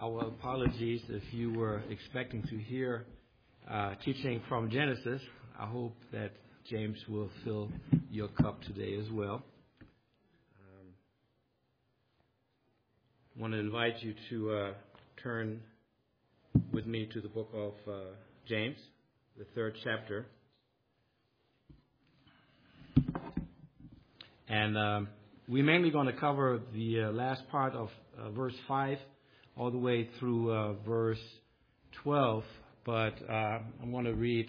Our apologies if you were expecting to hear teaching from Genesis. I hope that James will fill your cup today as well. I want to invite you to turn with me to the book of James, the 3rd chapter. And we're mainly going to cover the last part of verse 5 all the way through verse 12. But I want to read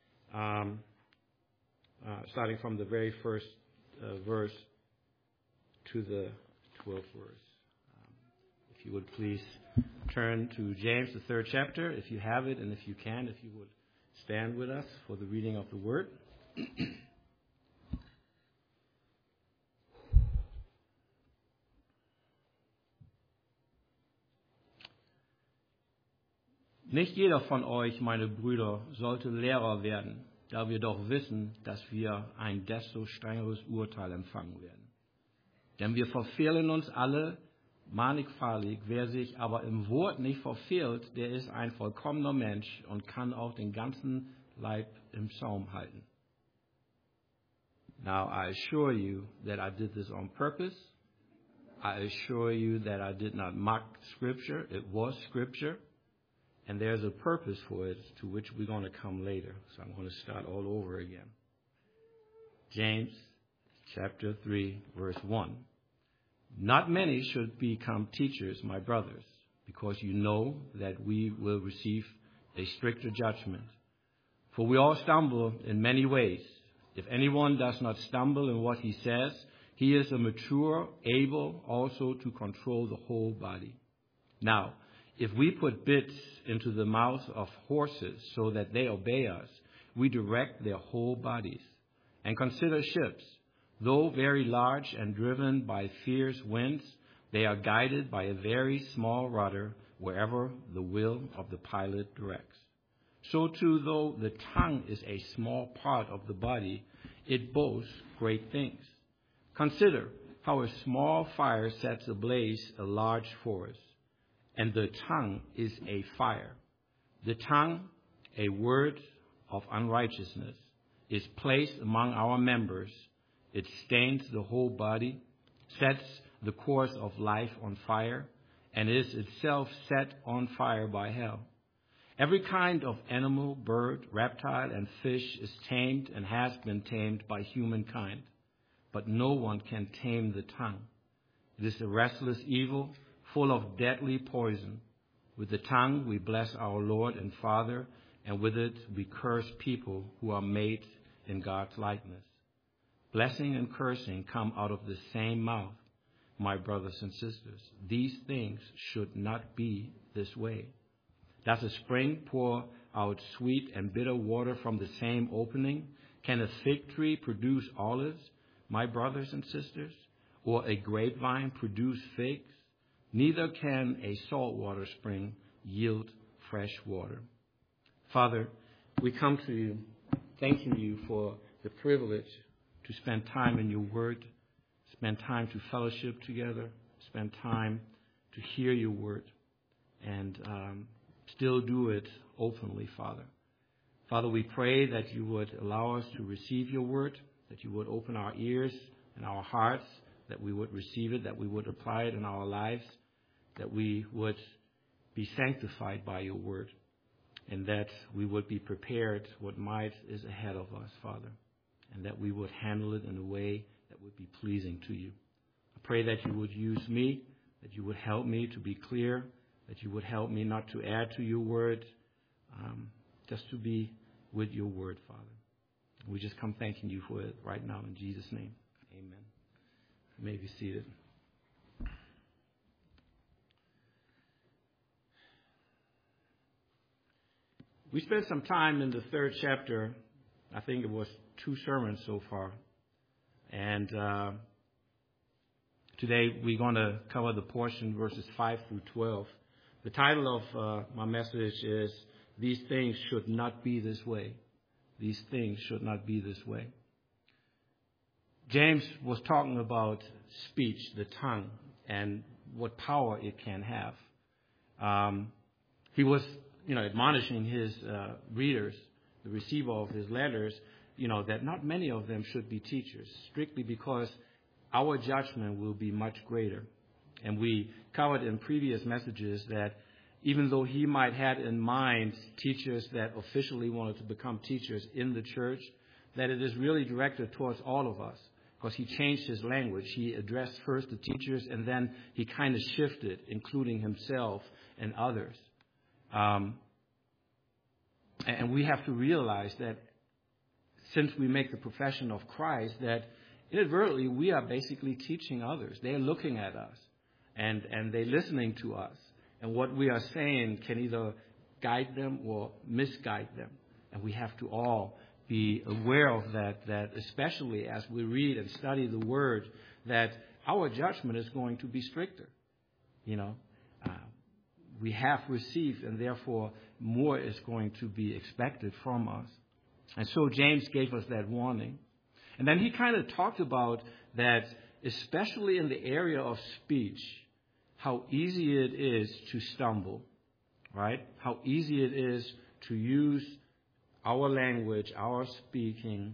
starting from the very first verse to the 12th verse. If you would please turn to James, the 3rd chapter, if you have it, and if you can, if you would stand with us for the reading of the word. Nicht jeder von euch, meine Brüder, sollte Lehrer werden, da wir doch wissen, dass wir ein desto strengeres Urteil empfangen werden. Denn wir verfehlen uns alle mannigfaltig. Wer sich aber im Wort nicht verfehlt, der ist ein vollkommener Mensch und kann auch den ganzen Leib im Zaum halten. Now I assure you that I did this on purpose. I assure you that I did not mock Scripture. It was Scripture. And there's a purpose for it, to which we're going to come later. So I'm going to start all over again. James chapter 3, verse 1. Not many should become teachers, my brothers, because you know that we will receive a stricter judgment. For we all stumble in many ways. If anyone does not stumble in what he says, he is a mature, able also to control the whole body. Now, if we put bits into the mouths of horses so that they obey us, we direct their whole bodies. And consider ships. Though very large and driven by fierce winds, they are guided by a very small rudder wherever the will of the pilot directs. So too, though the tongue is a small part of the body, it boasts great things. Consider how a small fire sets ablaze a large forest. And the tongue is a fire. The tongue, a word of unrighteousness, is placed among our members. It stains the whole body, sets the course of life on fire, and is itself set on fire by hell. Every kind of animal, bird, reptile, and fish is tamed and has been tamed by humankind. But no one can tame the tongue. It is a restless evil, full of deadly poison. With the tongue we bless our Lord and Father, and with it we curse people who are made in God's likeness. Blessing and cursing come out of the same mouth, my brothers and sisters. These things should not be this way. Does a spring pour out sweet and bitter water from the same opening? Can a fig tree produce olives, my brothers and sisters? Or a grapevine produce figs? Neither can a saltwater spring yield fresh water. Father, we come to you thanking you for the privilege to spend time in your word, spend time to fellowship together, spend time to hear your word, and still do it openly, Father. Father, we pray that you would allow us to receive your word, that you would open our ears and our hearts, that we would receive it, that we would apply it in our lives, that we would be sanctified by your word, and that we would be prepared what might is ahead of us, Father, and that we would handle it in a way that would be pleasing to you. I pray that you would use me, that you would help me to be clear, that you would help me not to add to your word, just to be with your word, Father. We just come thanking you for it right now in Jesus' name. Amen. You may be seated. We spent some time in the 3rd chapter. I think it was 2 sermons so far. And today we're going to cover the portion verses 5 through 12. The title of my message is, These Things Should Not Be This Way. These things should not be this way. James was talking about speech, the tongue, and what power it can have. He was, admonishing his readers, the receiver of his letters, that not many of them should be teachers, strictly because our judgment will be much greater. And we covered in previous messages that even though he might have in mind teachers that officially wanted to become teachers in the church, that it is really directed towards all of us, because he changed his language. He addressed first the teachers, and then he kind of shifted, including himself and others. And we have to realize that since we make the profession of Christ, that inadvertently we are basically teaching others. They're looking at us, and they're listening to us. And what we are saying can either guide them or misguide them. And we have to all be aware of that especially as we read and study the Word, that our judgment is going to be stricter. We have received, and therefore more is going to be expected from us. And so James gave us that warning. And then he kind of talked about that, especially in the area of speech, how easy it is to stumble, right? How easy it is to use our language, our speaking,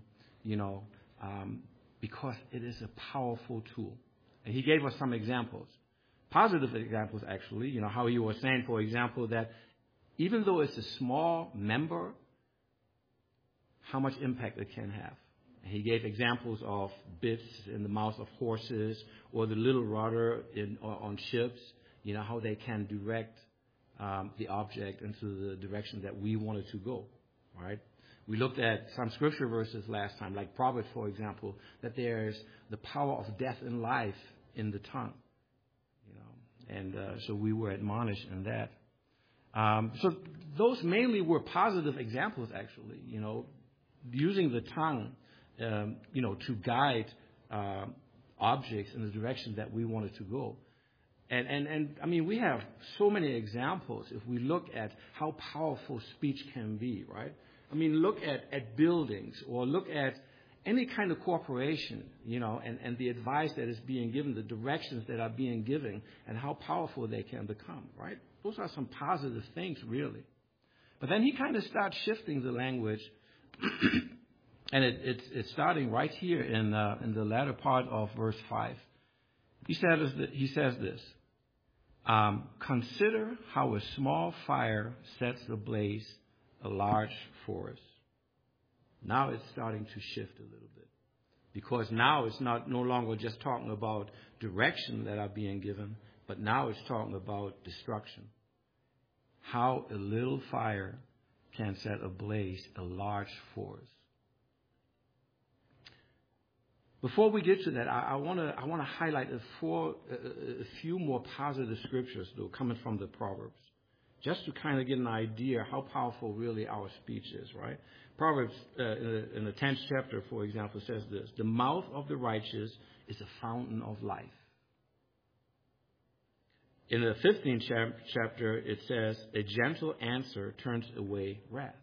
because it is a powerful tool. And he gave us some examples, positive examples actually, how he was saying, for example, that even though it's a small member, how much impact it can have. And he gave examples of bits in the mouths of horses, or the little rudder on ships, how they can direct the object into the direction that we want it to go, right? We looked at some scripture verses last time, like Proverbs, for example, that there's the power of death and life in the tongue, and so we were admonished in that. So those mainly were positive examples, actually, using the tongue, to guide objects in the direction that we wanted to go. And I mean, we have so many examples if we look at how powerful speech can be, right? I mean, look at buildings, or look at any kind of corporation, and the advice that is being given, the directions that are being given, and how powerful they can become, right? Those are some positive things, really. But then he kind of starts shifting the language, and it's starting right here in the latter part of verse 5. He says this, consider how a small fire sets ablaze a large forest. Now it's starting to shift a little bit, because now it's no longer just talking about direction that are being given, but now it's talking about destruction. How a little fire can set ablaze a large forest. Before we get to that, I want to highlight a few more positive scriptures, though, coming from the Proverbs, just to kind of get an idea how powerful really our speech is, right? Proverbs in the 10th chapter, for example, says this: the mouth of the righteous is a fountain of life. In the 15th chapter, it says, a gentle answer turns away wrath.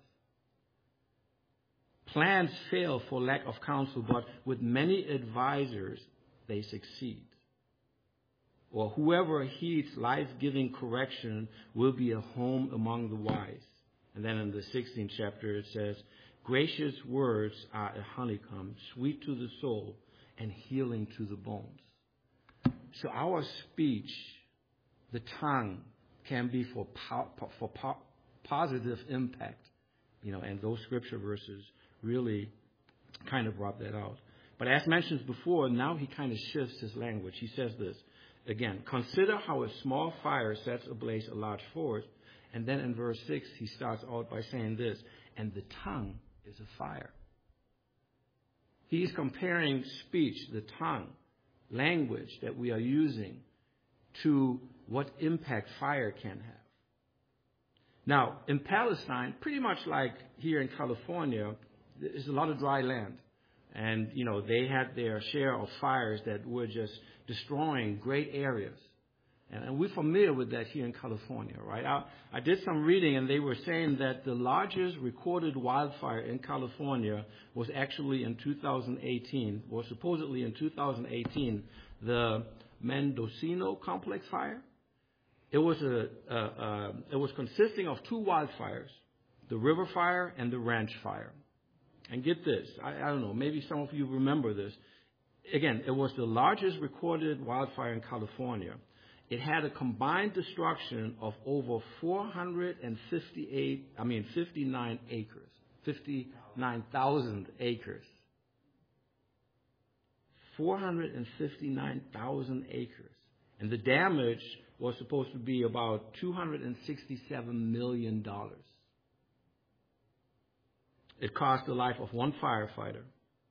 Plans fail for lack of counsel, but with many advisors, they succeed. Or whoever heeds life-giving correction will be a home among the wise. And then in the 16th chapter, it says, gracious words are a honeycomb, sweet to the soul and healing to the bones. So our speech, the tongue, can be for positive impact, and those scripture verses really kind of brought that out. But as mentioned before, now he kind of shifts his language. He says this again: consider how a small fire sets ablaze a large forest. And then in verse 6, he starts out by saying this: and the tongue is a fire. He's comparing speech, the tongue, language that we are using, to what impact fire can have. Now, in Palestine, pretty much like here in California, there's a lot of dry land. And, they had their share of fires that were just destroying great areas. And we're familiar with that here in California, right? I did some reading, and they were saying that the largest recorded wildfire in California was actually in 2018, or supposedly in 2018, the Mendocino Complex fire. It was consisting of two wildfires, the river fire and the ranch fire. And get this, I don't know, maybe some of you remember this. Again, it was the largest recorded wildfire in California. It had a combined destruction of over 59 acres, 59,000 acres. 459,000 acres. And the damage was supposed to be about $267 million. It cost the life of one firefighter.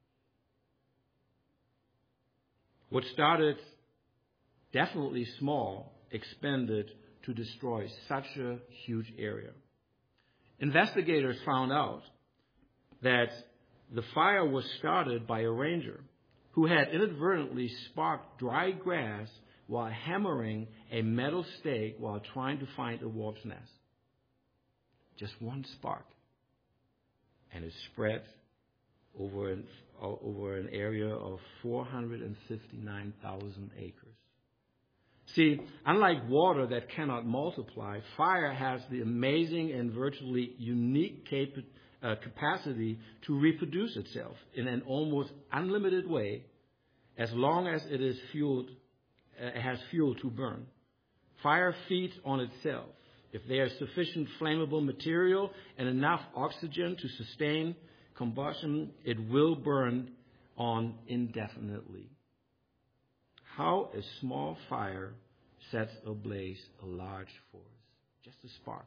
What started definitely small expanded to destroy such a huge area. Investigators found out that the fire was started by a ranger who had inadvertently sparked dry grass while hammering a metal stake while trying to find a wasp nest. Just one spark. And it spread over an area of 459,000 acres. See, unlike water that cannot multiply, fire has the amazing and virtually unique capacity to reproduce itself in an almost unlimited way as long as it has fuel to burn. Fire feeds on itself. If there is sufficient flammable material and enough oxygen to sustain combustion, it will burn on indefinitely. How a small fire sets ablaze a large forest. Just a spark.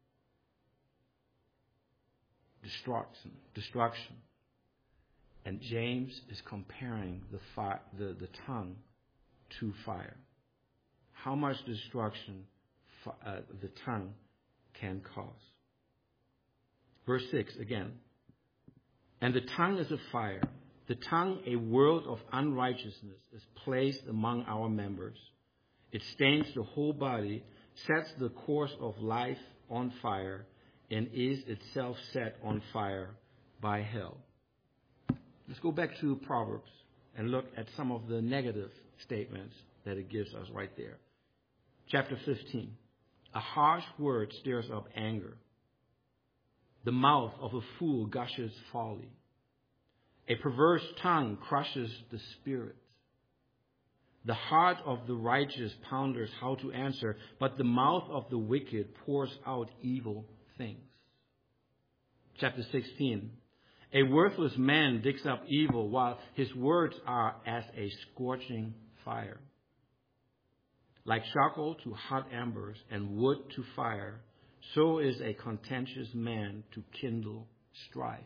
Destruction. And James is comparing the tongue to fire. How much destruction the tongue can cause. Verse 6 again. And the tongue is a fire. The tongue, a world of unrighteousness, is placed among our members. It stains the whole body, sets the course of life on fire, and is itself set on fire by hell. Let's go back to Proverbs and look at some of the negative statements that it gives us right there. Chapter 15. A harsh word stirs up anger. The mouth of a fool gushes folly. A perverse tongue crushes the spirit. The heart of the righteous ponders how to answer, but the mouth of the wicked pours out evil things. Chapter 16. A worthless man digs up evil, while his words are as a scorching fire. Like charcoal to hot embers and wood to fire, so is a contentious man to kindle strife.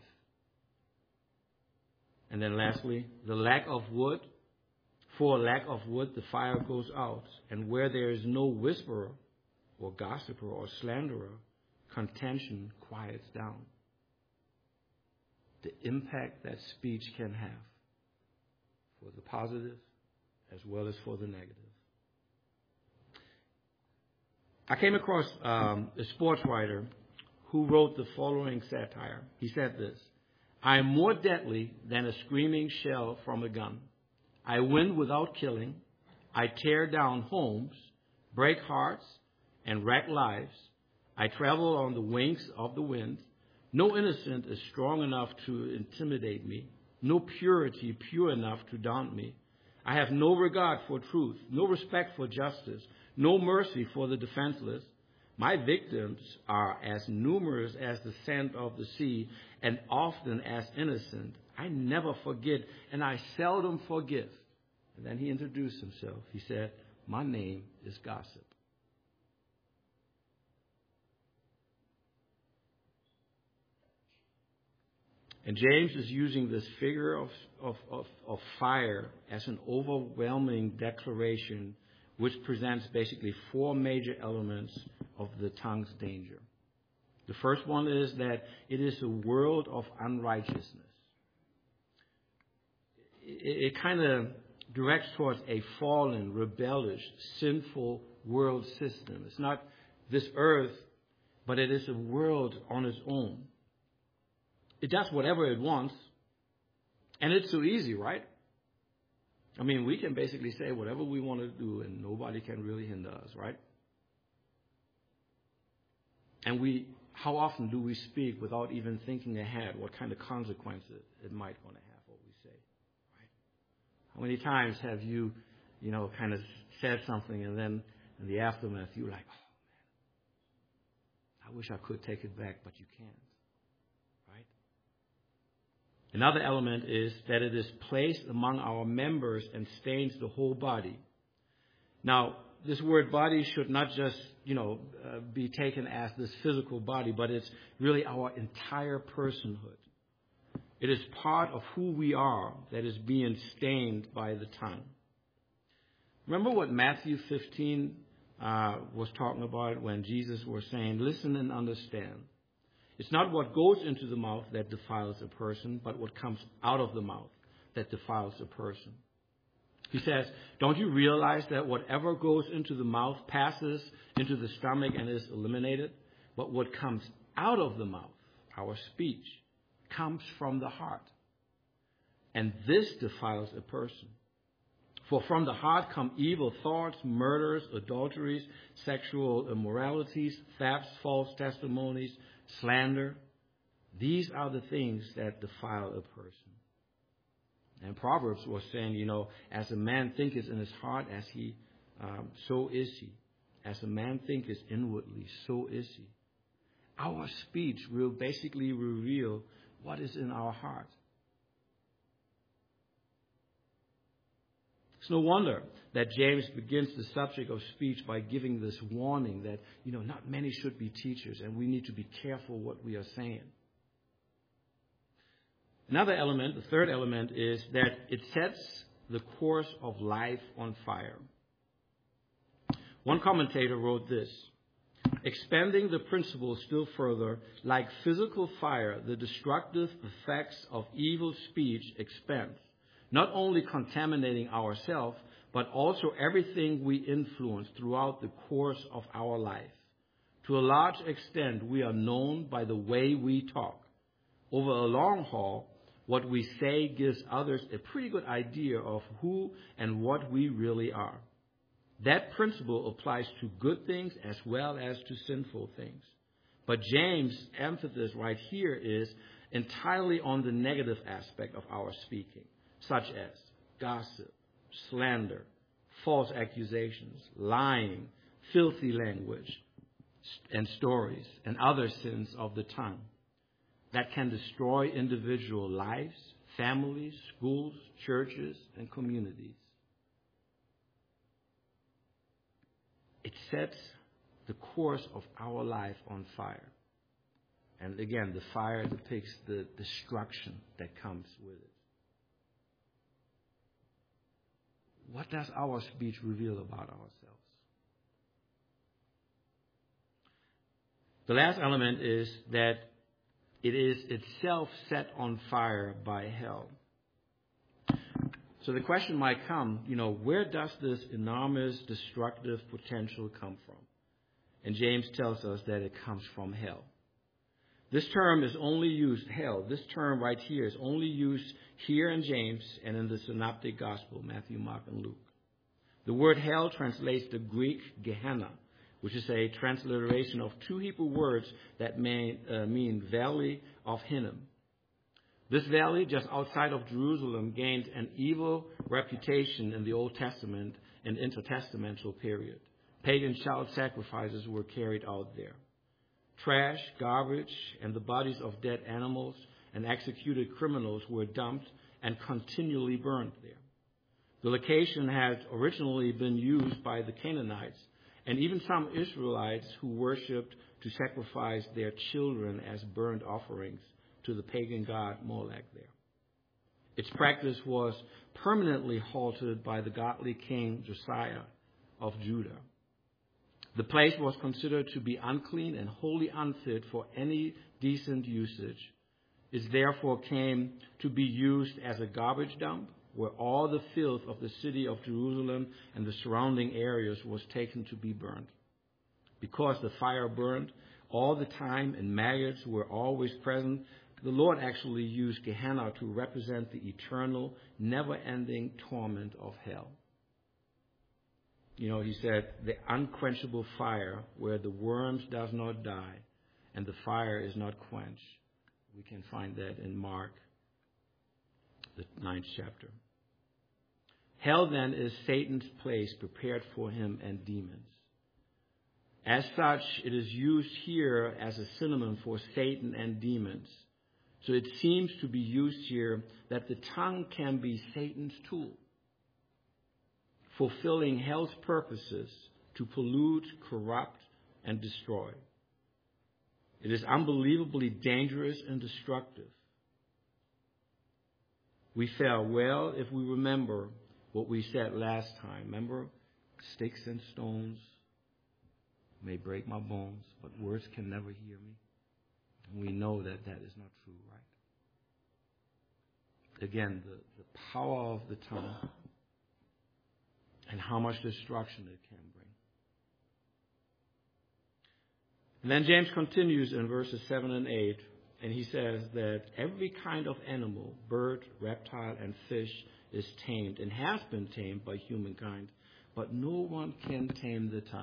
And then lastly, for lack of wood, the fire goes out. And where there is no whisperer or gossiper or slanderer, contention quiets down. The impact that speech can have for the positive as well as for the negative. I came across a sports writer who wrote the following satire. He said this: I am more deadly than a screaming shell from a gun. I win without killing. I tear down homes, break hearts, and wreck lives. I travel on the wings of the wind. No innocent is strong enough to intimidate me. No purity pure enough to daunt me. I have no regard for truth, no respect for justice, no mercy for the defenseless. My victims are as numerous as the sand of the sea and often as innocent. I never forget and I seldom forgive. And then he introduced himself. He said, my name is Gossip. And James is using this figure of fire as an overwhelming declaration which presents basically four major elements of the tongue's danger. The first one is that it is a world of unrighteousness. It kind of directs towards a fallen, rebellious, sinful world system. It's not this earth, but it is a world on its own. It does whatever it wants, and it's so easy, right? I mean, we can basically say whatever we want to do, and nobody can really hinder us, right? And how often do we speak without even thinking ahead what kind of consequences it might going to have what we say, right? How many times have you, kind of said something and then in the aftermath you're like, oh man, I wish I could take it back, but you can't, right? Another element is that it is placed among our members and stains the whole body. Now, this word body should not just, be taken as this physical body, but it's really our entire personhood. It is part of who we are that is being stained by the tongue. Remember what Matthew 15 was talking about when Jesus was saying, listen and understand. It's not what goes into the mouth that defiles a person, but what comes out of the mouth that defiles a person. He says, don't you realize that whatever goes into the mouth passes into the stomach and is eliminated? But what comes out of the mouth, our speech, comes from the heart. And this defiles a person. For from the heart come evil thoughts, murders, adulteries, sexual immoralities, thefts, false testimonies, slander. These are the things that defile a person. And Proverbs was saying, as a man thinketh in his heart, so is he. As a man thinketh inwardly, so is he. Our speech will basically reveal what is in our heart. It's no wonder that James begins the subject of speech by giving this warning that, not many should be teachers, and we need to be careful what we are saying. Another element, the third element, is that it sets the course of life on fire. One commentator wrote this: expanding the principle still further, like physical fire, the destructive effects of evil speech expand, not only contaminating ourselves, but also everything we influence throughout the course of our life. To a large extent, we are known by the way we talk. Over a long haul, what we say gives others a pretty good idea of who and what we really are. That principle applies to good things as well as to sinful things. But James' emphasis right here is entirely on the negative aspect of our speaking, such as gossip, slander, false accusations, lying, filthy language, and stories, and other sins of the tongue that can destroy individual lives, families, schools, churches, and communities. It sets the course of our life on fire. And again, the fire depicts the destruction that comes with it. What does our speech reveal about ourselves? The last element is that it is itself set on fire by hell. So the question might come, where does this enormous destructive potential come from? And James tells us that it comes from hell. This term is only used, hell, this term right here is only used here in James and in the Synoptic Gospel, Matthew, Mark, and Luke. The word hell translates the Greek Gehenna, which is a transliteration of two Hebrew words that mean Valley of Hinnom. This valley, just outside of Jerusalem, gained an evil reputation in the Old Testament and intertestamental period. Pagan child sacrifices were carried out there. Trash, garbage, and the bodies of dead animals and executed criminals were dumped and continually burned there. The location had originally been used by the Canaanites and even some Israelites who worshipped to sacrifice their children as burnt offerings to the pagan god Molech there. Its practice was permanently halted by the godly king Josiah of Judah. The place was considered to be unclean and wholly unfit for any decent usage. It therefore came to be used as a garbage dump, where all the filth of the city of Jerusalem and the surrounding areas was taken to be burned. Because the fire burned all the time and maggots were always present, the Lord actually used Gehenna to represent the eternal, never-ending torment of hell. He said, the unquenchable fire where the worms does not die and the fire is not quenched. We can find that in Mark, the 9th chapter. Hell then is Satan's place prepared for him and demons. As such, it is used here as a synonym for Satan and demons. So it seems to be used here that the tongue can be Satan's tool, fulfilling hell's purposes to pollute, corrupt, and destroy. It is unbelievably dangerous and destructive. We fare well if we remember what we said last time. Remember, sticks and stones may break my bones, but words can never hear me. And we know that that is not true, right? Again, the power of the tongue and how much destruction it can bring. And then James continues in verses 7 and 8, and he says that every kind of animal, bird, reptile, and fish is tamed and has been tamed by humankind, but no one can tame the tongue.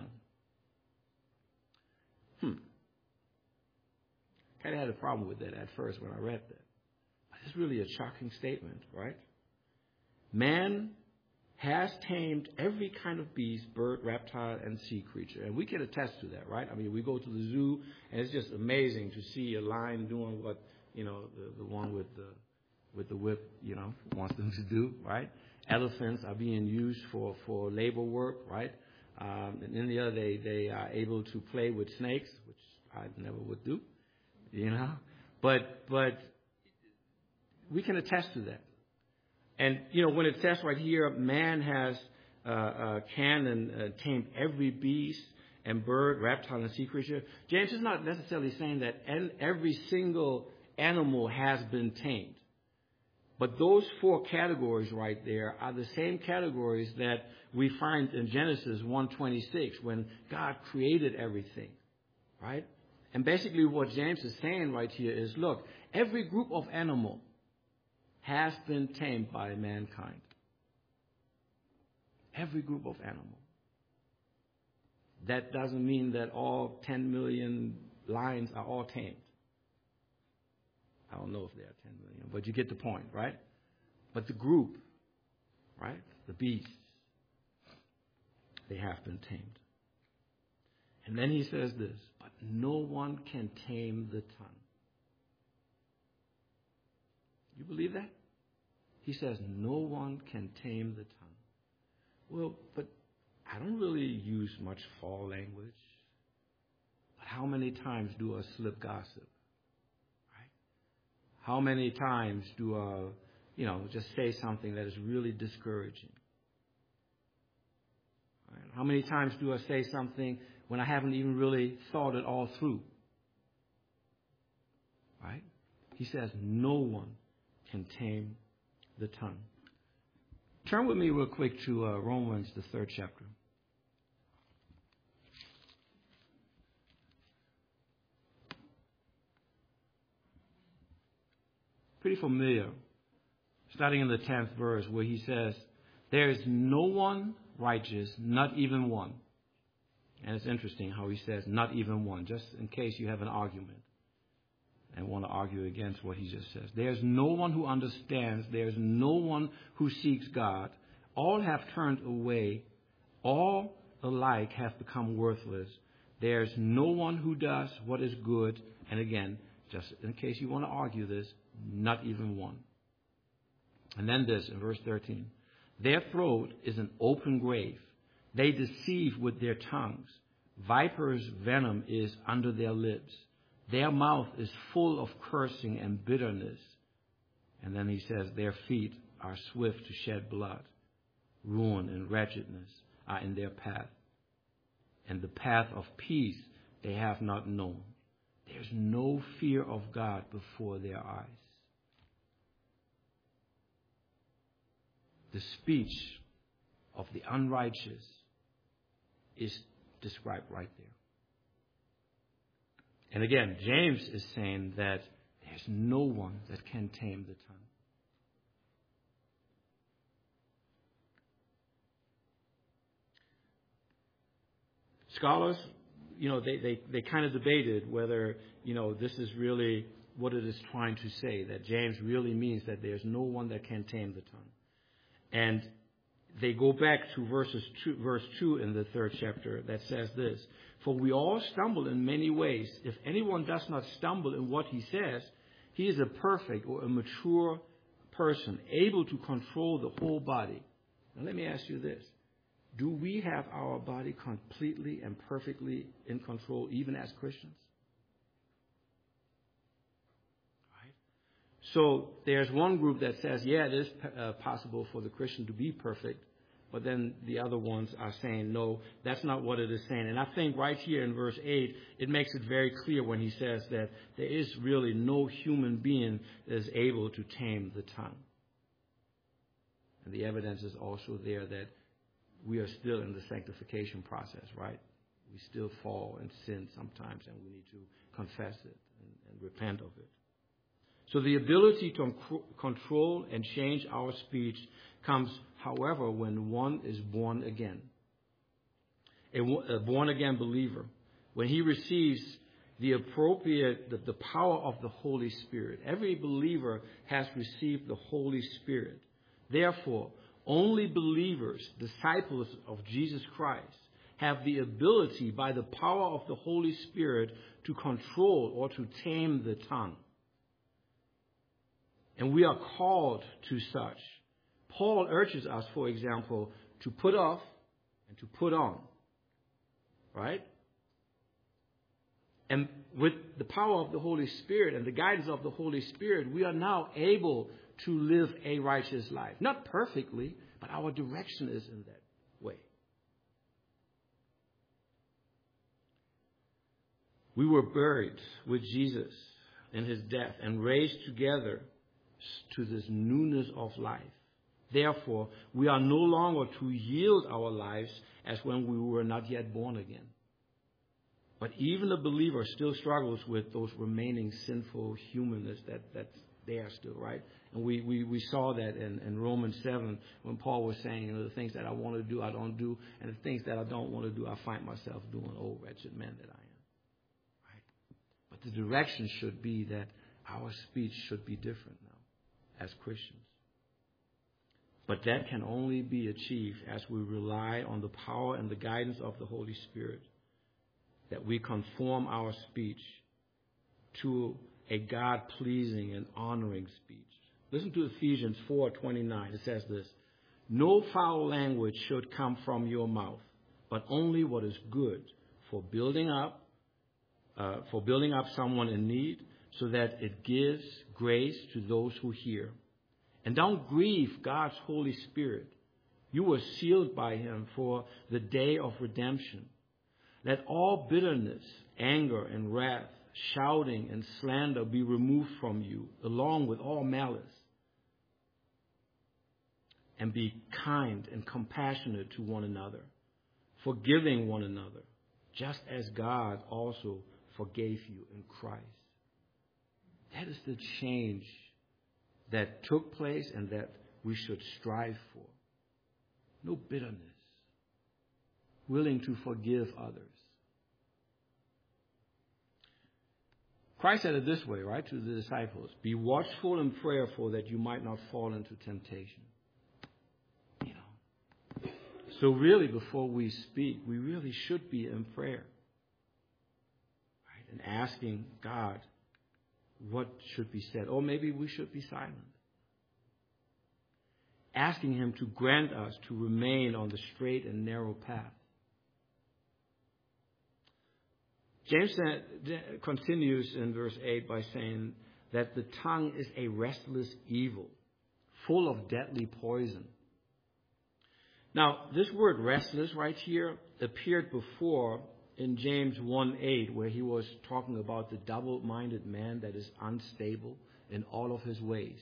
Kind of had a problem with that at first when I read that. It's really a shocking statement, right? Man has tamed every kind of beast, bird, reptile, and sea creature. And we can attest to that, right? I mean, we go to the zoo, and it's just amazing to see a lion doing what, the one with the whip, wants them to do, right? Elephants are being used for labor work, right? And then the other day, they are able to play with snakes, which I never would do, But we can attest to that. And, when it says right here, man has tamed every beast and bird, reptile, and sea creature, James is not necessarily saying that every single animal has been tamed. But those 4 categories right there are the same categories that we find in Genesis 1:26 when God created everything, right? And basically what James is saying right here is, look, every group of animal has been tamed by mankind. Every group of animal. That doesn't mean that all 10 million lions are all tamed. I don't know if they are 10 million, but you get the point, right? But the group, right? The beasts, they have been tamed. And then he says this, but no one can tame the tongue. You believe that? He says no one can tame the tongue. Well, but I don't really use much foul language. But how many times do I slip gossip? Right? How many times do I, just say something that is really discouraging? Right? How many times do I say something when I haven't even really thought it all through? Right? He says no one can tame the tongue. Turn with me real quick to Romans, the 3rd chapter. Pretty familiar. Starting in the 10th verse where he says, there is no one righteous, not even one. And it's interesting how he says, not even one, just in case you have an argument and want to argue against what he just says. There's no one who understands. There's no one who seeks God. All have turned away. All alike have become worthless. There's no one who does what is good. And again, just in case you want to argue this, not even one. And then this in verse 13. Their throat is an open grave. They deceive with their tongues. Viper's venom is under their lips. Their mouth is full of cursing and bitterness. And then he says, their feet are swift to shed blood. Ruin and wretchedness are in their path. And the path of peace they have not known. There's no fear of God before their eyes. The speech of the unrighteous is described right there. And again, James is saying that there's no one that can tame the tongue. Scholars they kind of debated whether, this is really what it is trying to say, that James really means that there's no one that can tame the tongue. And they go back to verse 2 in the 3rd chapter that says this: "For we all stumble in many ways. If anyone does not stumble in what he says, he is a perfect or a mature person, able to control the whole body." Now let me ask you this. Do we have our body completely and perfectly in control, even as Christians? Right? So there's one group that says, yeah, it is possible for the Christian to be perfect. But then the other ones are saying, no, that's not what it is saying. And I think right here in verse 8, it makes it very clear when he says that there is really no human being that is able to tame the tongue. And the evidence is also there that we are still in the sanctification process, right? We still fall and sin sometimes, and we need to confess it and repent of it. So the ability to control and change our speech comes, however, when one is born again. A born-again believer, when he receives the power of the Holy Spirit. Every believer has received the Holy Spirit. Therefore, only believers, disciples of Jesus Christ, have the ability by the power of the Holy Spirit to control or to tame the tongue. And we are called to such. Paul urges us, for example, to put off and to put on. Right? And with the power of the Holy Spirit and the guidance of the Holy Spirit, we are now able to live a righteous life. Not perfectly, but our direction is in that way. We were buried with Jesus in his death and raised together to this newness of life. Therefore, we are no longer to yield our lives as when we were not yet born again. But even a believer still struggles with those remaining sinful humanness that's there still, right? And we saw that in Romans 7 when Paul was saying, the things that I want to do, I don't do, and the things that I don't want to do, I find myself doing. Oh, wretched man that I am. Right? But the direction should be that our speech should be different now as Christians. But that can only be achieved as we rely on the power and the guidance of the Holy Spirit, that we conform our speech to a God-pleasing and honoring speech. Listen to Ephesians 4:29. It says this: "No foul language should come from your mouth, but only what is good for building up someone in need, so that it gives grace to those who hear. And don't grieve God's Holy Spirit. You were sealed by him for the day of redemption. Let all bitterness, anger, and wrath, shouting and slander be removed from you, along with all malice. And be kind and compassionate to one another, forgiving one another, just as God also forgave you in Christ." That is the change that took place and that we should strive for. No bitterness. Willing to forgive others. Christ said it this way, right, to the disciples: "Be watchful and prayerful that you might not fall into temptation." So really, before we speak, we really should be in prayer. Right? And asking God what should be said. Or maybe we should be silent. Asking him to grant us to remain on the straight and narrow path. James continues in verse 8 by saying that the tongue is a restless evil, full of deadly poison. Now, this word restless right here appeared before in James 1:8, where he was talking about the double-minded man that is unstable in all of his ways.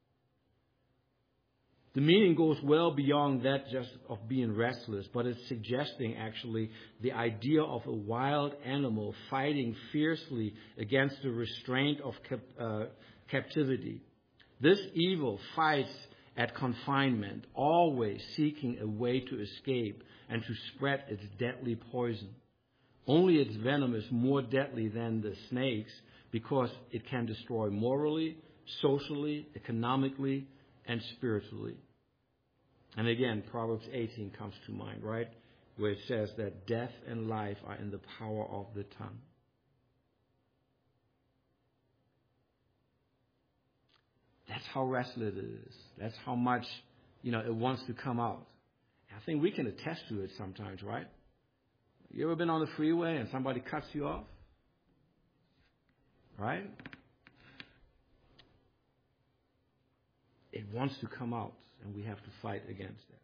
The meaning goes well beyond that just of being restless, but it's suggesting actually the idea of a wild animal fighting fiercely against the restraint of captivity. This evil fights at confinement, always seeking a way to escape and to spread its deadly poison. Only its venom is more deadly than the snake's because it can destroy morally, socially, economically, and spiritually. And again, Proverbs 18 comes to mind, right? Where it says that death and life are in the power of the tongue. That's how restless it is. That's how much, it wants to come out. I think we can attest to it sometimes, right? You ever been on the freeway and somebody cuts you off? Right? It wants to come out, and we have to fight against that.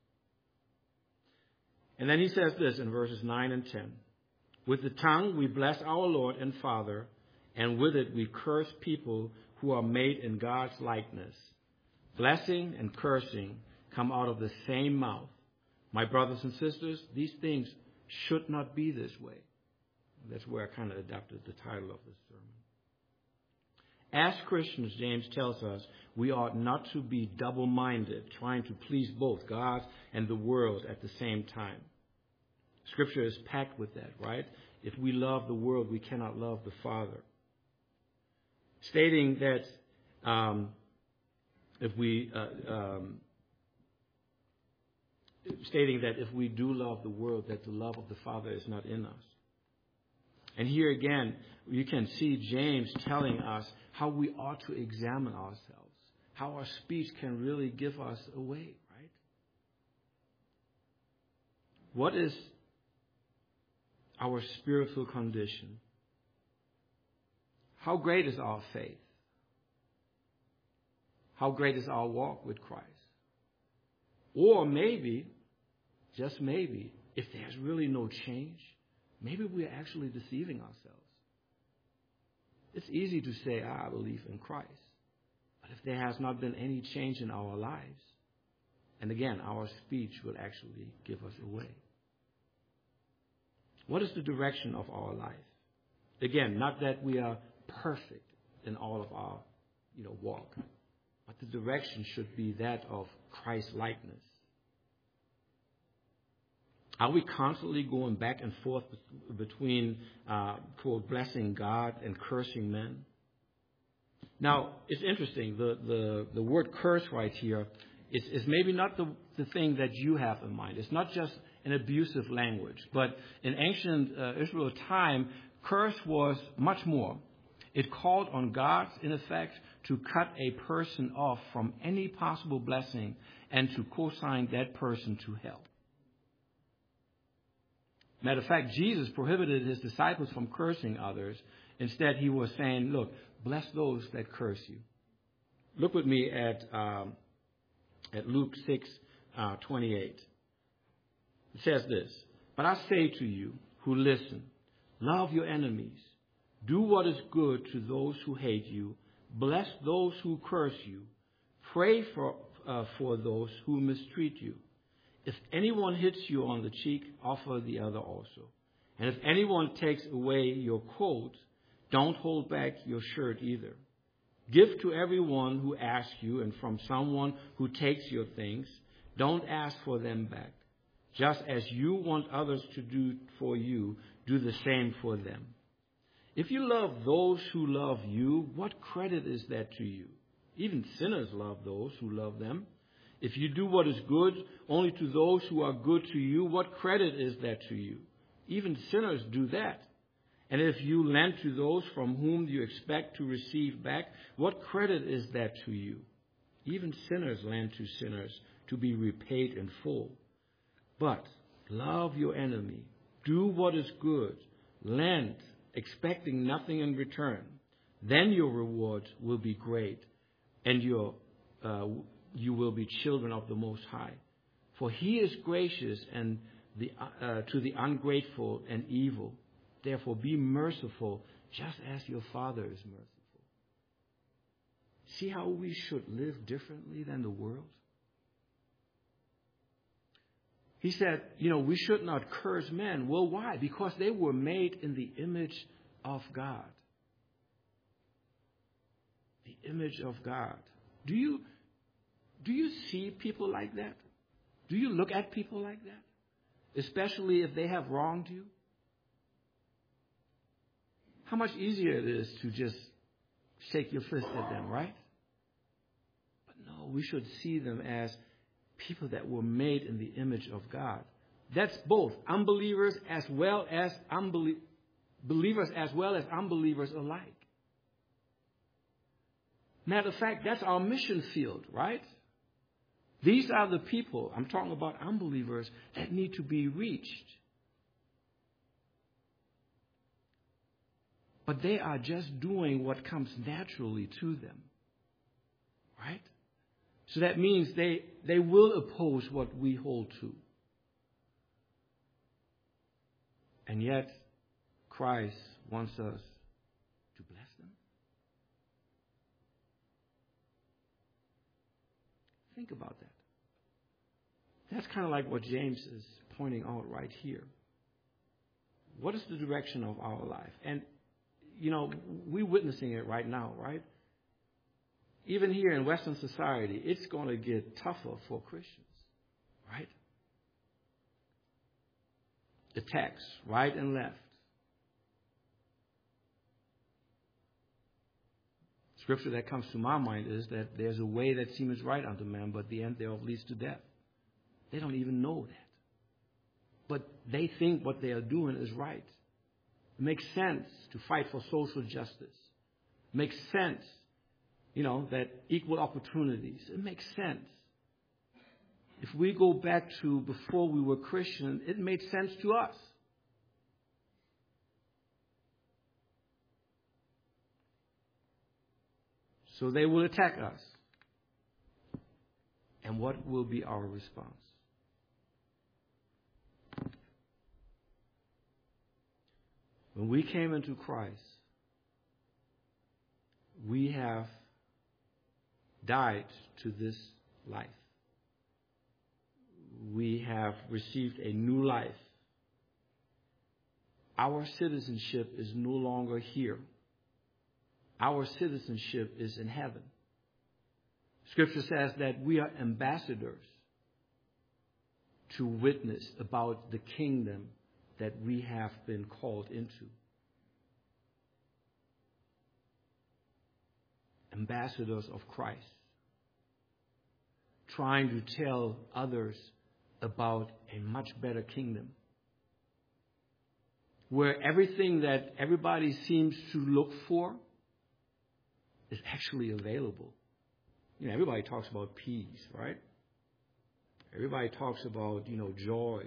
And then he says this in verses 9 and 10. With the tongue we bless our Lord and Father, and with it we curse people who are made in God's likeness. Blessing and cursing come out of the same mouth. My brothers and sisters, these things should not be this way. That's where I kind of adapted the title of this sermon. As Christians, James tells us, we ought not to be double-minded, trying to please both God and the world at the same time. Scripture is packed with that, right? If we love the world, we cannot love the Father. Stating that if we do love the world, that the love of the Father is not in us. And here again, you can see James telling us how we ought to examine ourselves, how our speech can really give us away, right? What is our spiritual condition? How great is our faith? How great is our walk with Christ? Or maybe, just maybe, if there's really no change, maybe we're actually deceiving ourselves. It's easy to say, I believe in Christ. But if there has not been any change in our lives, and again, our speech will actually give us away. What is the direction of our life? Again, not that we are perfect in all of our, walk, but the direction should be that of Christ-likeness. Are we constantly going back and forth between, quote, blessing God and cursing men? Now, it's interesting. The word curse right here is maybe not the thing that you have in mind. It's not just an abusive language. But in ancient Israel time, curse was much more. It called on God, in effect, to cut a person off from any possible blessing and to co-sign that person to hell. Matter of fact, Jesus prohibited his disciples from cursing others. Instead, he was saying, look, bless those that curse you. Look with me at Luke 6:28. It says this, but I say to you who listen, love your enemies. Do what is good to those who hate you. Bless those who curse you. Pray for those who mistreat you. If anyone hits you on the cheek, offer the other also. And if anyone takes away your coat, don't hold back your shirt either. Give to everyone who asks you, and from someone who takes your things, don't ask for them back. Just as you want others to do for you, do the same for them. If you love those who love you, what credit is that to you? Even sinners love those who love them. If you do what is good only to those who are good to you, what credit is that to you? Even sinners do that. And if you lend to those from whom you expect to receive back, what credit is that to you? Even sinners lend to sinners to be repaid in full. But love your enemy. Do what is good. Lend, expecting nothing in return. Then your reward will be great, and you will be children of the Most High. For he is gracious and to the ungrateful and evil. Therefore be merciful, just as your Father is merciful. See how we should live differently than the world? He said, we should not curse men. Well, why? Because they were made in the image of God. The image of God. Do you see people like that? Do you look at people like that? Especially if they have wronged you? how much easier it is to just shake your fist at them, right? But no, we should see them as people that were made in the image of God. That's both unbelievers as well as believers as well as unbelievers alike. Matter of fact, that's our mission field, right? These are the people, I'm talking about unbelievers, that need to be reached. But they are just doing what comes naturally to them, right? So that means they will oppose what we hold to. And yet, Christ wants us to bless them. Think about that. That's kind of like what James is pointing out right here. What is the direction of our life? And, we're witnessing it right now, right? Even here in Western society, it's going to get tougher for Christians, right? Attacks, right and left. Scripture that comes to my mind is that there's a way that seems right unto man, but the end thereof leads to death. They don't even know that. But they think what they are doing is right. It makes sense to fight for social justice. It makes sense, that equal opportunities. It makes sense. If we go back to before we were Christian, it made sense to us. So they will attack us. And what will be our response? When we came into Christ, we have died to this life. We have received a new life. Our citizenship is no longer here. Our citizenship is in heaven. Scripture says that we are ambassadors to witness about the kingdom that we have been called into. Ambassadors of Christ. Trying to tell others about a much better kingdom. Where everything that everybody seems to look for is actually available. Everybody talks about peace, right? Everybody talks about, joy.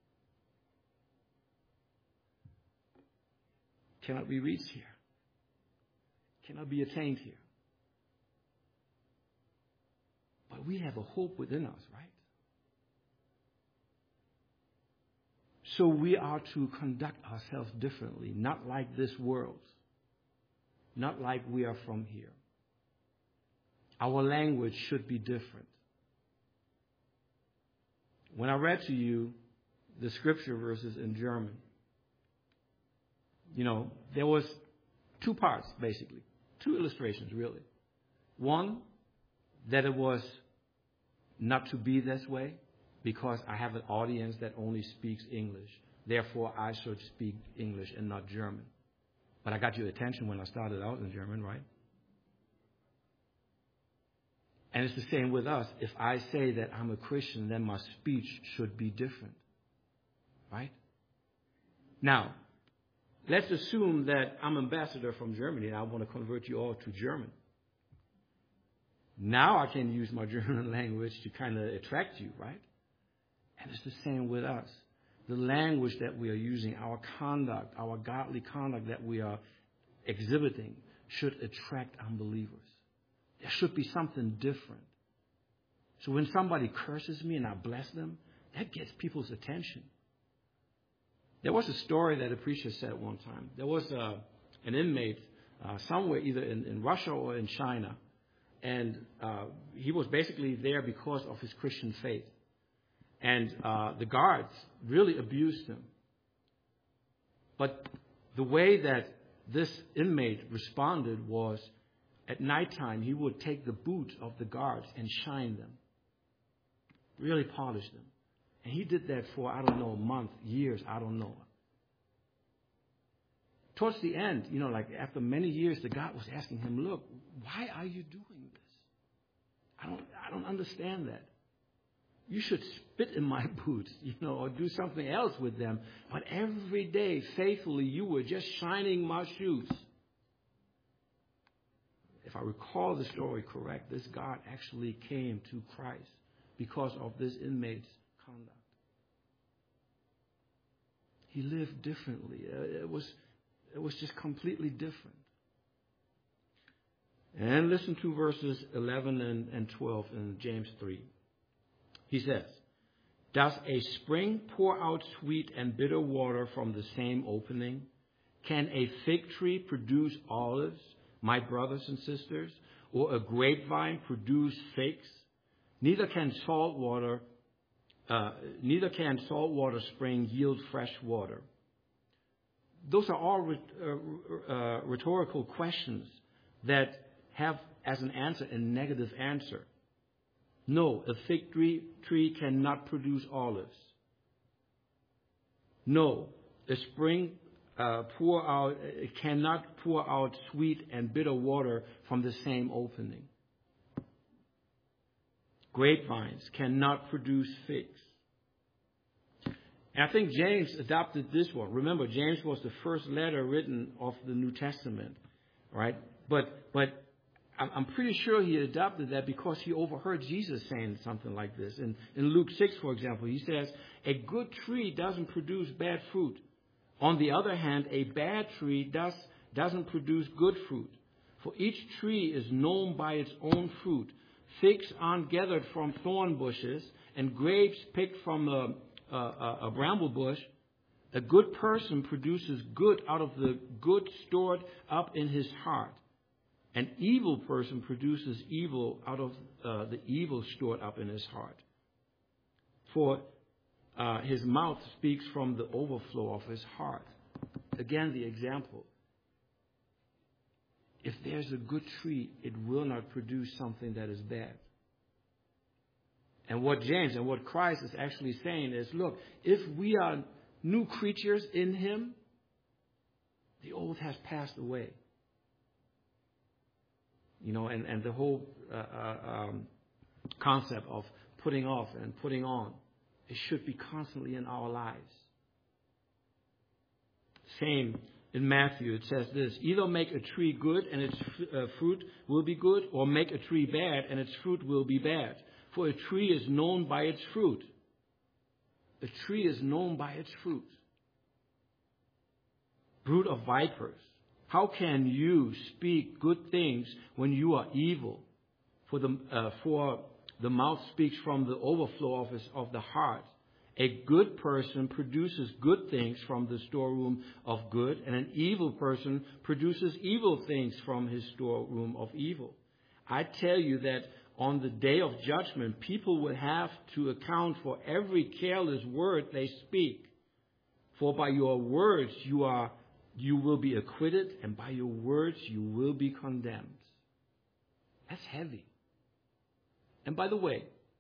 Cannot be reached here. Cannot be attained here. But we have a hope within us, right? So we are to conduct ourselves differently, not like this world. Not like we are from here. Our language should be different. When I read to you the scripture verses in German, there was two parts, basically. Two illustrations, really. One, that it was not to be this way because I have an audience that only speaks English. Therefore, I should speak English and not German. But I got your attention when I started out in German, right? And it's the same with us. If I say that I'm a Christian, then my speech should be different. Right? Now, let's assume that I'm ambassador from Germany and I want to convert you all to German. Now I can use my German language to kind of attract you, right? And it's the same with us. The language that we are using, our conduct, our godly conduct that we are exhibiting should attract unbelievers. There should be something different. So when somebody curses me and I bless them, that gets people's attention. There was a story that a preacher said one time. There was an inmate somewhere either in Russia or in China. And he was basically there because of his Christian faith. And the guards really abused him. But the way that this inmate responded was at nighttime he would take the boots of the guards and shine them. Really polish them. And he did that for, a month, years, I don't know. towards the end, like after many years, the God was asking him, look, why are you doing this? I don't understand that. You should spit in my boots, or do something else with them. But every day, faithfully, you were just shining my shoes. If I recall the story correct, this God actually came to Christ because of this inmate's conduct. He lived differently. It was just completely different. And listen to verses 11 and 12 in James 3. He says, does a spring pour out sweet and bitter water from the same opening? Can a fig tree produce olives, my brothers and sisters, or a grapevine produce figs? Neither can saltwater spring yield fresh water. Those are all rhetorical questions that have as an answer a negative answer. No, a fig tree cannot produce olives. No, a spring cannot pour out sweet and bitter water from the same opening. Grapevines cannot produce figs. And I think James adopted this one. Remember, James was the first letter written of the New Testament, right? But I'm pretty sure he adopted that because he overheard Jesus saying something like this. In Luke 6, for example, he says, a good tree doesn't produce bad fruit. On the other hand, a bad tree doesn't produce good fruit. For each tree is known by its own fruit. Figs aren't gathered from thorn bushes, and grapes picked from a bramble bush. A good person produces good out of the good stored up in his heart. An evil person produces evil out of the evil stored up in his heart. For his mouth speaks from the overflow of his heart. Again, the example. If there's a good tree, it will not produce something that is bad. And what James and what Christ is actually saying is, look, if we are new creatures in him, the old has passed away. And the whole concept of putting off and putting on, it should be constantly in our lives. Same in Matthew, it says this, either make a tree good and its fruit will be good, or make a tree bad and its fruit will be bad. For a tree is known by its fruit. A tree is known by its fruit. Brood of vipers. How can you speak good things when you are evil? For the mouth speaks from the overflow of the heart. A good person produces good things from the storeroom of good, and an evil person produces evil things from his storeroom of evil. I tell you that on the day of judgment, people will have to account for every careless word they speak. For by your words you will be acquitted, and by your words you will be condemned. That's heavy. And by the way,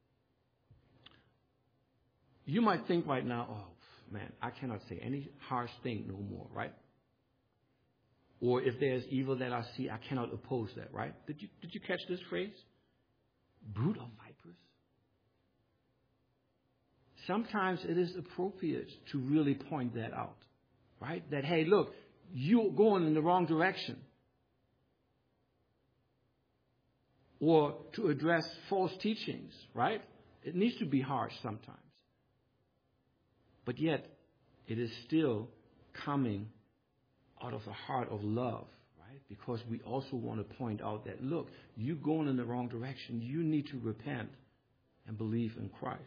you might think right now, oh man, I cannot say any harsh thing no more, right? Or if there's evil that I see, I cannot oppose that, right? Did you catch this phrase? Brood of vipers. Sometimes it is appropriate to really point that out, right? That, hey, look, you're going in the wrong direction. Or to address false teachings, right? It needs to be harsh sometimes. But yet, it is still coming out of a heart of love, right? Because we also want to point out that, look, you're going in the wrong direction. You need to repent and believe in Christ.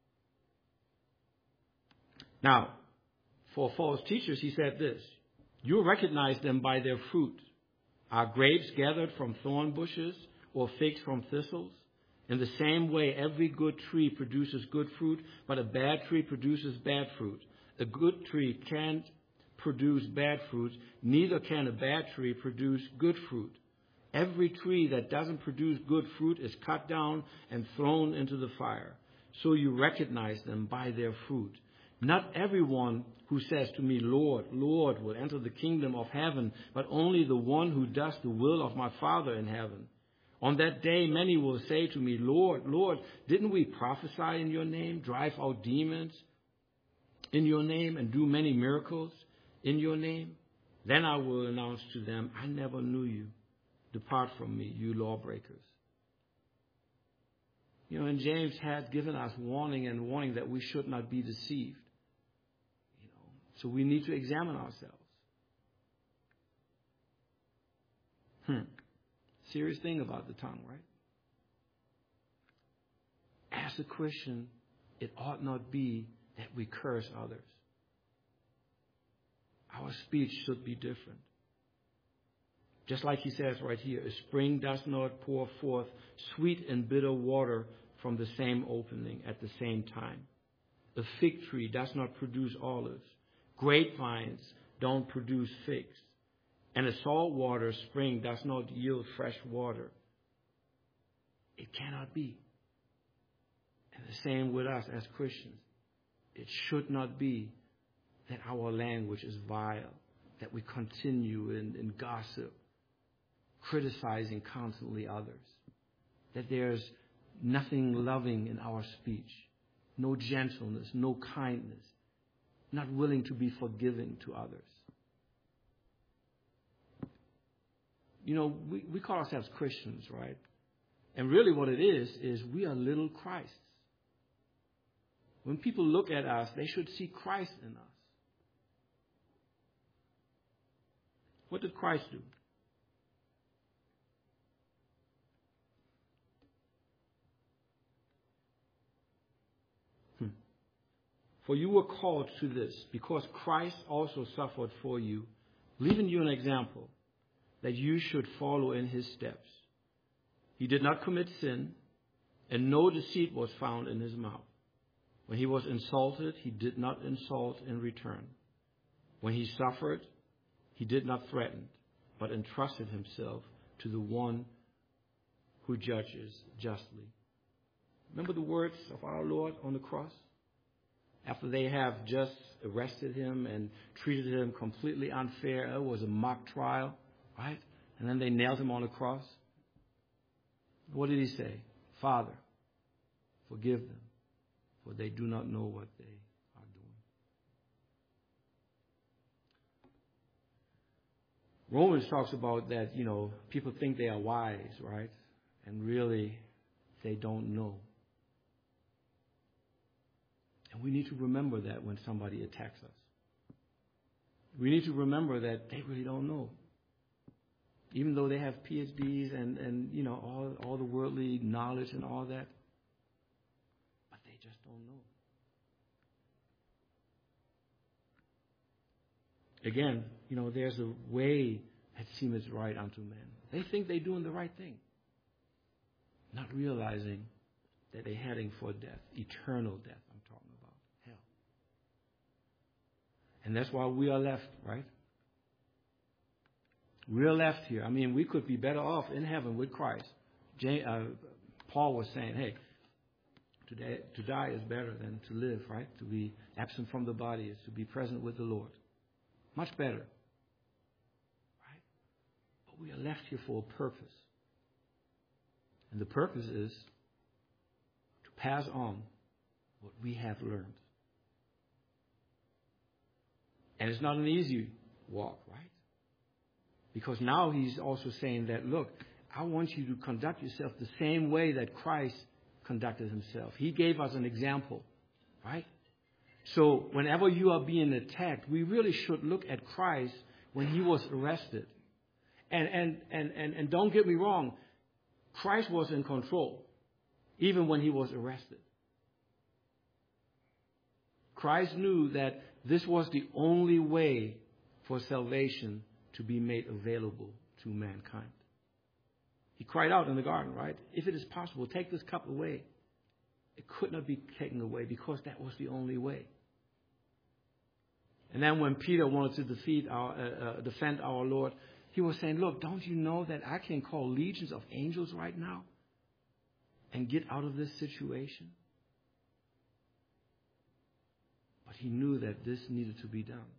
Now, for false teachers, he said this, you'll recognize them by their fruit. Are grapes gathered from thorn bushes or figs from thistles? In the same way, every good tree produces good fruit, but a bad tree produces bad fruit. A good tree can't produce bad fruit, neither can a bad tree produce good fruit. Every tree that doesn't produce good fruit is cut down and thrown into the fire. So you recognize them by their fruit. Not everyone who says to me, Lord, Lord, will enter the kingdom of heaven, but only the one who does the will of my Father in heaven. On that day, many will say to me, Lord, Lord, didn't we prophesy in your name, drive out demons in your name, and do many miracles in your name? Then I will announce to them, I never knew you. Depart from me, you lawbreakers. And James had given us warning and warning that we should not be deceived. So we need to examine ourselves. Serious thing about the tongue, right? As a Christian, it ought not be that we curse others. Our speech should be different. Just like he says right here, a spring does not pour forth sweet and bitter water from the same opening at the same time. A fig tree does not produce olives. Grapevines don't produce figs. And a saltwater spring does not yield fresh water. It cannot be. And the same with us as Christians. It should not be that our language is vile, that we continue in gossip, criticizing constantly others, that there's nothing loving in our speech, no gentleness, no kindness, not willing to be forgiving to others. We call ourselves Christians, right? And really what it is we are little Christs. When people look at us, they should see Christ in us. What did Christ do? For you were called to this, because Christ also suffered for you, leaving you an example that you should follow in his steps. He did not commit sin, and no deceit was found in his mouth. When he was insulted, he did not insult in return. When he suffered, he did not threaten, but entrusted himself to the one who judges justly. Remember the words of our Lord on the cross? After they have just arrested him and treated him completely unfair, it was a mock trial, right? And then they nailed him on the cross. What did he say? Father, forgive them, for they do not know what they are doing. Romans talks about that, people think they are wise, right? And really, they don't know. And we need to remember that when somebody attacks us. We need to remember that they really don't know. Even though they have PhDs and all the worldly knowledge and all that, but they just don't know. Again, there's a way that seemeth right unto men. They think they're doing the right thing, not realizing that they're heading for death, eternal death. I'm talking about hell. And that's why we are left, right? We're left here. I mean, we could be better off in heaven with Christ. Paul was saying, hey, to die is better than to live, right? To be absent from the body is to be present with the Lord. Much better. Right? But we are left here for a purpose. And the purpose is to pass on what we have learned. And it's not an easy walk, right? Because now he's also saying that, look, I want you to conduct yourself the same way that Christ conducted himself. He gave us an example, right? So whenever you are being attacked, we really should look at Christ when he was arrested. And don't get me wrong, Christ was in control, even when he was arrested. Christ knew that this was the only way for salvation to be made available to mankind. He cried out in the garden, right? If it is possible, take this cup away. It could not be taken away because that was the only way. And then when Peter wanted to defend our Lord, he was saying, look, don't you know that I can call legions of angels right now and get out of this situation? But he knew that this needed to be done.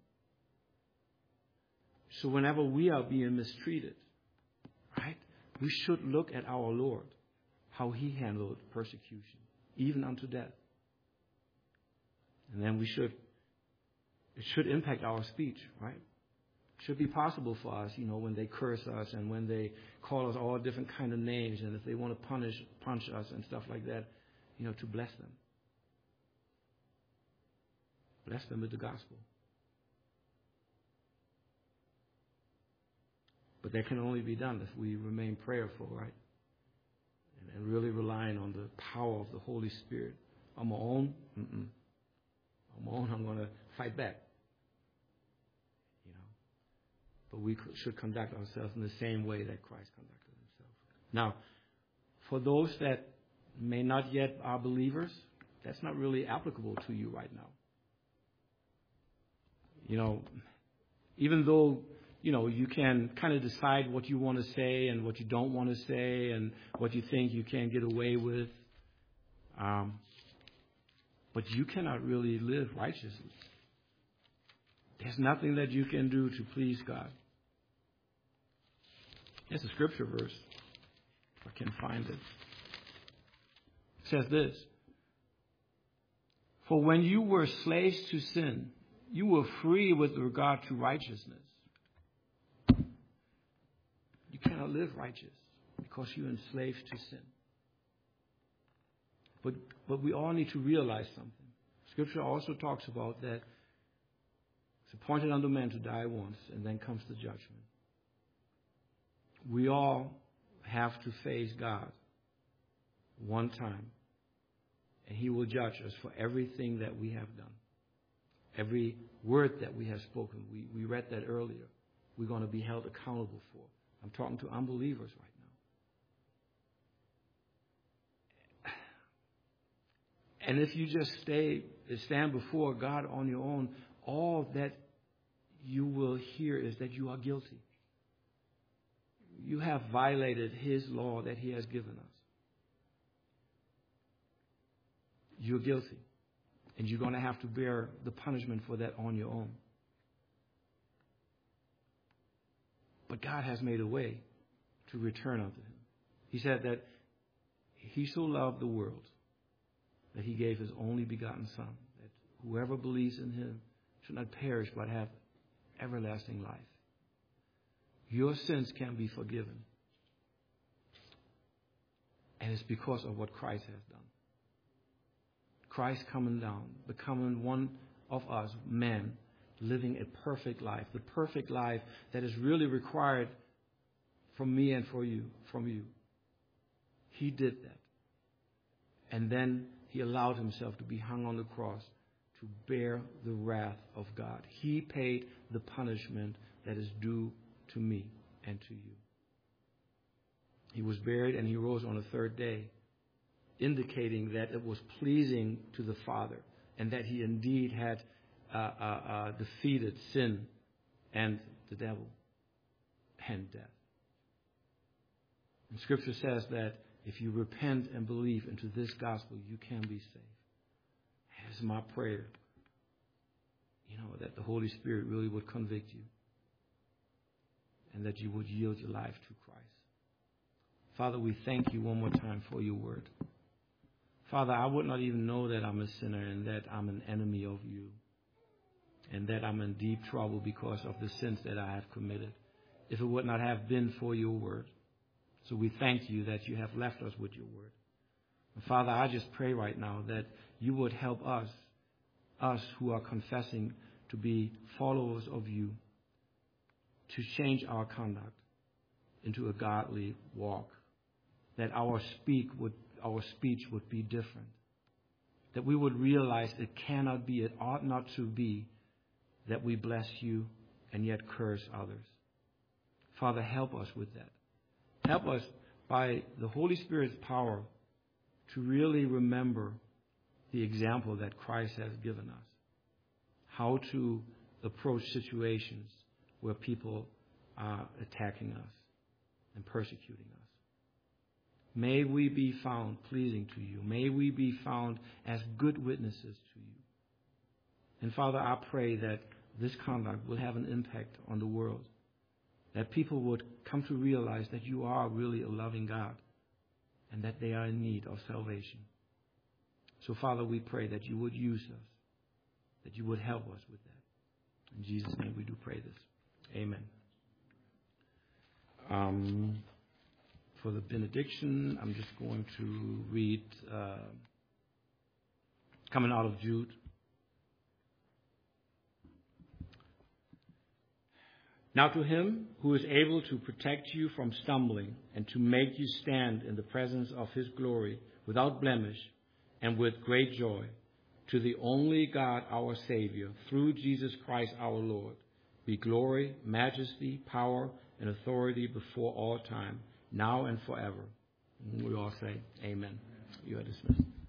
So whenever we are being mistreated, right, we should look at our Lord, how he handled persecution, even unto death. And then it should impact our speech, right? It should be possible for us, when they curse us and when they call us all different kind of names, and if they want to punch us and stuff like that, to bless them. Bless them with the gospel. But that can only be done if we remain prayerful, right? And really relying on the power of the Holy Spirit. On my own, on my own, I'm going to fight back. But we should conduct ourselves in the same way that Christ conducted himself. Now, for those that may not yet are believers, that's not really applicable to you right now. Even though you can kind of decide what you want to say and what you don't want to say and what you think you can get away with. But you cannot really live righteously. There's nothing that you can do to please God. It's a scripture verse, if I can find it. It says this: For when you were slaves to sin, you were free with regard to righteousness. You cannot live righteous because you're enslaved to sin. But we all need to realize something. Scripture also talks about that it's appointed unto men to die once, and then comes the judgment. We all have to face God one time, and he will judge us for everything that we have done. Every word that we have spoken. We read that earlier. We're going to be held accountable for. I'm talking to unbelievers right now. And if you just stand before God on your own, all that you will hear is that you are guilty. You have violated his law that he has given us. You're guilty. And you're going to have to bear the punishment for that on your own. But God has made a way to return unto him. He said that he so loved the world that he gave his only begotten Son, that whoever believes in him should not perish but have everlasting life. Your sins can be forgiven. And it's because of what Christ has done. Christ coming down, becoming one of us, men, living a perfect life. The perfect life that is really required from me and from you. He did that. And then he allowed himself to be hung on the cross to bear the wrath of God. He paid the punishment that is due to me and to you. He was buried and he rose on the third day, indicating that it was pleasing to the Father and that he indeed had defeated sin and the devil and death. And Scripture says that if you repent and believe into this gospel, you can be saved. And it's my prayer, that the Holy Spirit really would convict you and that you would yield your life to Christ. Father, we thank you one more time for your word. Father, I would not even know that I'm a sinner and that I'm an enemy of you and that I'm in deep trouble because of the sins that I have committed, if it would not have been for your word. So we thank you that you have left us with your word. And Father, I just pray right now that you would help us who are confessing to be followers of you, to change our conduct into a godly walk, that our speech would be different, that we would realize it cannot be, it ought not to be, that we bless you and yet curse others. Father, help us with that. Help us by the Holy Spirit's power to really remember the example that Christ has given us, how to approach situations where people are attacking us and persecuting us. May we be found pleasing to you. May we be found as good witnesses to you. And Father, I pray that this conduct will have an impact on the world, that people would come to realize that you are really a loving God and that they are in need of salvation. So, Father, we pray that you would use us, that you would help us with that. In Jesus' name we do pray this. Amen. For the benediction, I'm just going to read coming out of Jude. Now to him who is able to protect you from stumbling and to make you stand in the presence of his glory without blemish and with great joy, to the only God our Savior, through Jesus Christ our Lord, be glory, majesty, power, and authority before all time, now and forever. And we all say, Amen. You are dismissed.